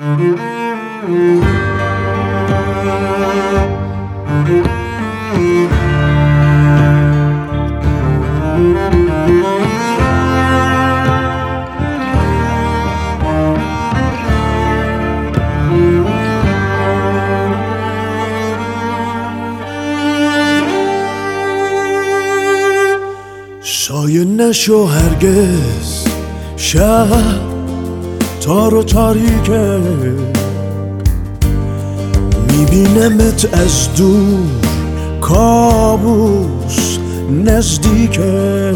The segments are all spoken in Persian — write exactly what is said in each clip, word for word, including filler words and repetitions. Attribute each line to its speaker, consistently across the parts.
Speaker 1: سایه نشو هرگز شب تار و تاریکه، میبینمت از دور کابوس نزدیکه.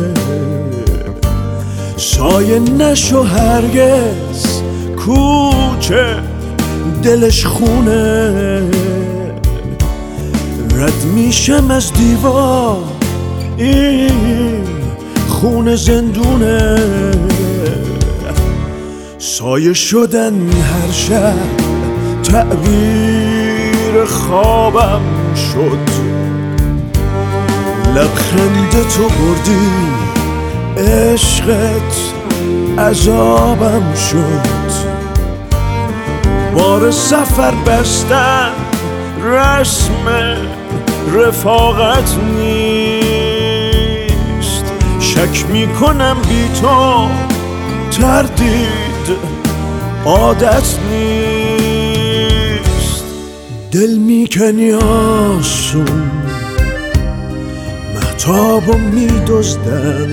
Speaker 1: سایه نشو هرگز کوچه دلش خونه، رد میشم از دیوار این خونه زندونه. سایه شدن هر شب تعبیر خوابم شد، لبخند تو بردی عشقت عذابم شد. بار سفر بستن رسم رفاقت نیست، شک میکنم بی تو تردید عادت نیست. دل میکنی آسون مهتابو میدزدن،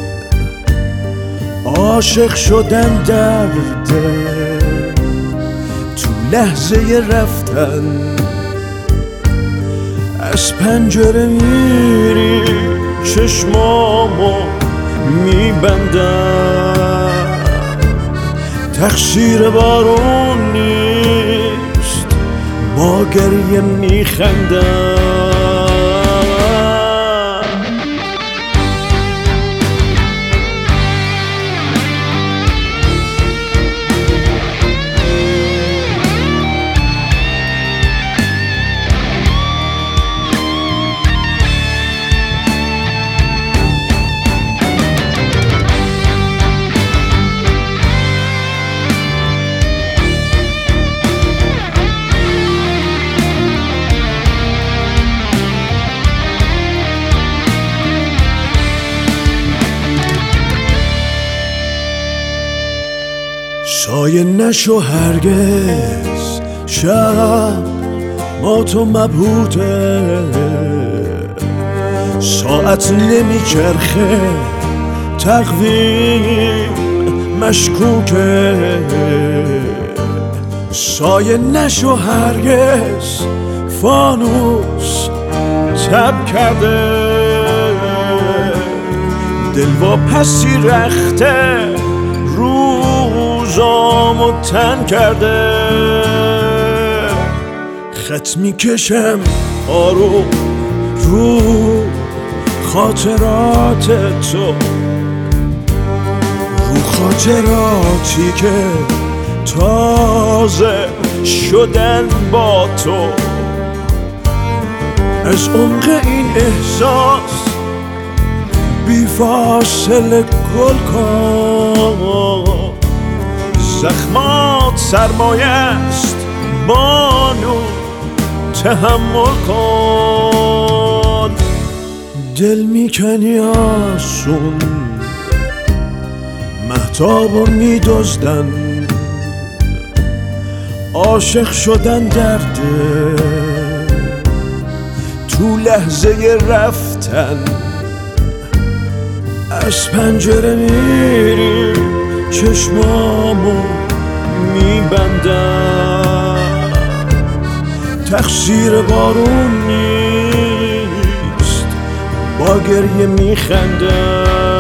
Speaker 1: عاشق شدن درده تو لحظه رفتن. از پنجره میری چشمامو میبندم، تقصیر بارون نیست با گریه میخندم. سایه نشو هرگز شب ما تو مبهوته، ساعت نمیچرخه تقویم مشکوکه. سایه نشو هرگز فانوس تب کرده، دل با پسی رخته روزامو تن کرده. خط میکشم آروم رو خاطرات تو، رو خاطراتی که تازه شدن با تو. از عمق این احساس بی فاصله گل کن، زخمات سرمایه است بانو تحمل کن. دل میکنی آسون مهتابو میدزدن، عاشق شدن درده تو لحظه رفتن. از پنجره میری چشمامو میبندم، تقصیر بارون نیست با گریه میخندم.